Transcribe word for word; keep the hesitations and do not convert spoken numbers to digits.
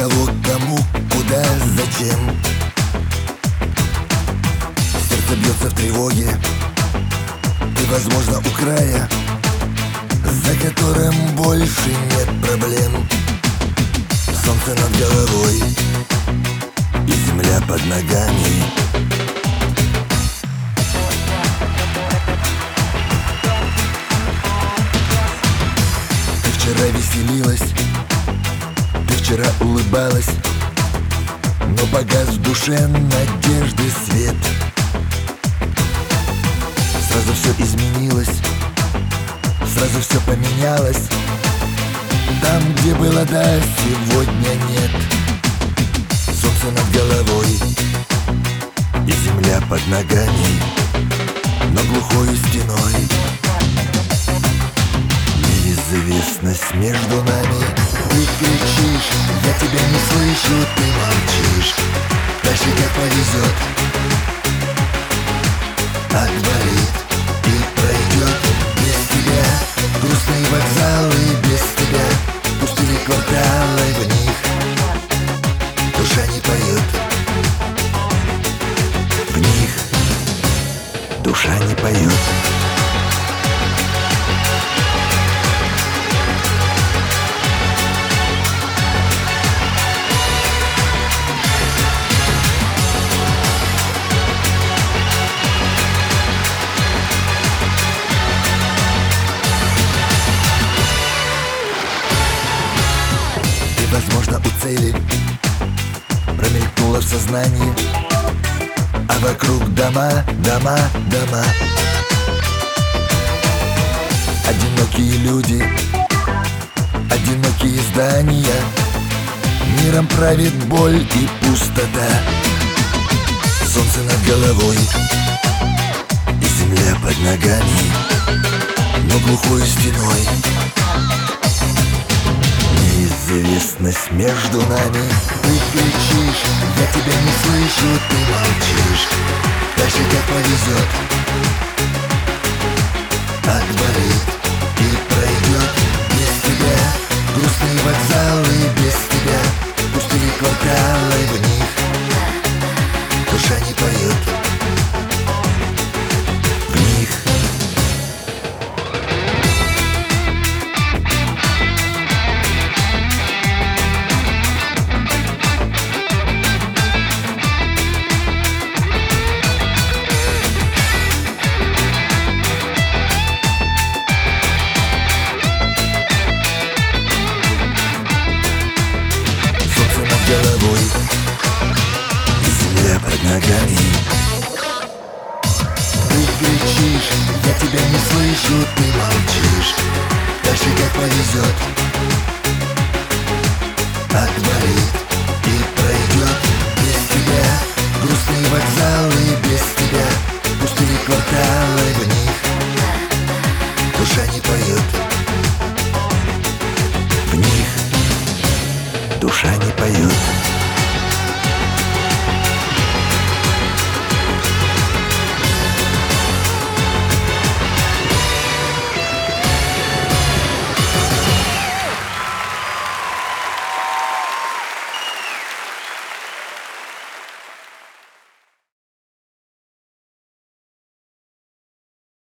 кого, кому, куда, зачем. Сердце бьется в тревоге, и, возможно, у края, за которым больше нет проблем. Солнце над головой и земля под ногами. Ты вчера веселилась, ты вчера улыбалась, но погас в душе надежды свет. Сразу все изменилось, сразу все поменялось. Там, где было да, сегодня нет. Солнце над головой и земля под ногами, но глухою стеной неизвестность между нами. Ты кричишь, я тебя не слышу, ты молчишь. Дальше как повезет, отболит и пройдет без тебя. Грустные вокзалы без тебя, пустые кварталы, в них душа не поет. В них душа не поет. Возможно, у цели промелькнуло в сознании, а вокруг дома, дома, дома. Одинокие люди, одинокие здания. Миром правит боль и пустота. Солнце над головой и земля под ногами, но глухой стеной неизвестность между нами. Ты кричишь, я тебя не слышу, ты молчишь. Дальше как повезет, отболит и пройдет без тебя. Грустные вокзалы без тебя, пустые кварталы, в них душа не поет. В них головой и земля под ногами. Ты кричишь, я тебя не слышу, ты молчишь. Дальше как повезет, отболит и пройдет без тебя. Грустные вокзалы без тебя, пустые кварталы, в них душа не поет. В них душа не поет.